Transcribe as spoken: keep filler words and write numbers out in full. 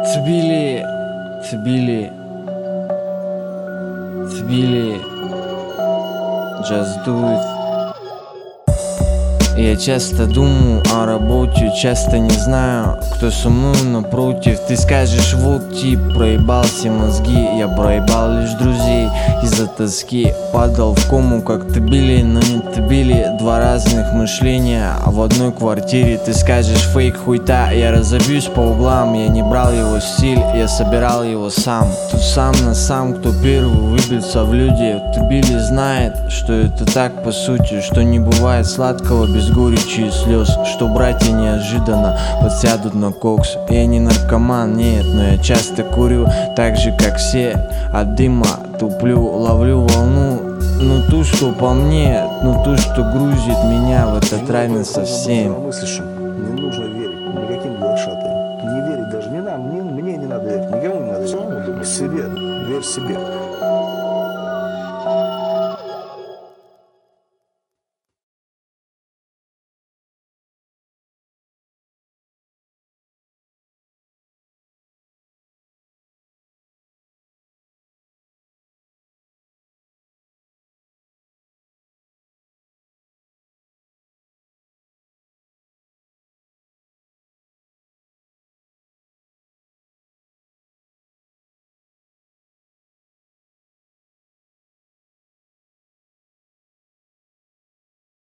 Тбили, Тбили, Тбили, just do it. Я часто думаю о работе, часто не знаю, кто со мной напротив. Ты скажешь, вот тип, проебал все мозги. Я проебал лишь друзей из-за тоски. Падал в кому, как Тбили, но не Тбили. Два разных мышления в одной квартире. Ты скажешь, фейк, хуйта. Я разобьюсь по углам. Я не брал его стиль, я собирал его сам. Тут сам на сам, кто первый выбился в люди. Тбили знает, что это так по сути, что не бывает сладкого без горечи и слез, что братья неожиданно подсядут на кокс. Я не наркоман, нет, но я часто курю, так же как все. От дыма туплю, ловлю волну, ну ту, что по мне, ну ту, что грузит меня в этот рай насовсем. Не нужно верить никаким глашатаям. Не верить даже не нам, мне, мне не надо верить, никому не надо верить. Себе, верь себе.